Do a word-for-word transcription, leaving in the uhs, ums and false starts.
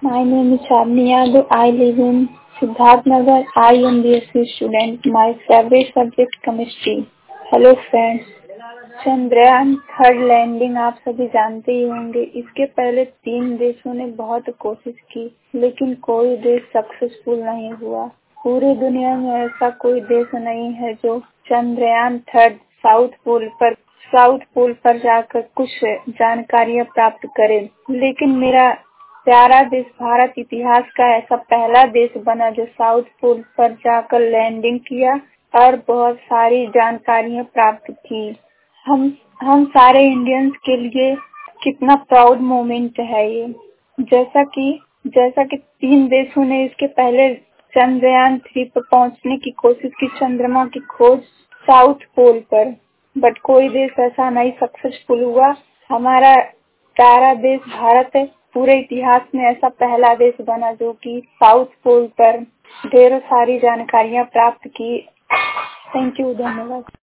My name is Shalini Yadav. I live in Siddharth Nagar. I am B S c student. My favorite subject chemistry. Hello friends. Chandrayaan third landing आप सभी जानते ही होंगे। इसके पहले तीन देशों ने बहुत कोशिश की, लेकिन कोई देश सक्सेसफुल नहीं हुआ। पूरी दुनिया में ऐसा कोई देश नहीं है जो चंद्रयान थर्ड साउथ पोल पर साउथ पोल पर जाकर कुछ जानकारियां प्राप्त करे। लेकिन मेरा प्यारा देश भारत इतिहास का ऐसा पहला देश बना जो साउथ पोल पर जाकर लैंडिंग किया और बहुत सारी जानकारियां प्राप्त की। हम हम सारे इंडियंस के लिए कितना प्राउड मोमेंट है ये। जैसा कि जैसा कि तीन देशों ने इसके पहले चंद्रयान थ्री पर पहुंचने की कोशिश की, चंद्रमा की खोज साउथ पोल पर, बट कोई देश ऐसा नहीं सक्सेसफुल हुआ। हमारा प्यारा देश भारत है, पूरे इतिहास में ऐसा पहला देश बना जो कि साउथ पोल पर ढेरों सारी जानकारियां प्राप्त की। थैंक यू, धन्यवाद।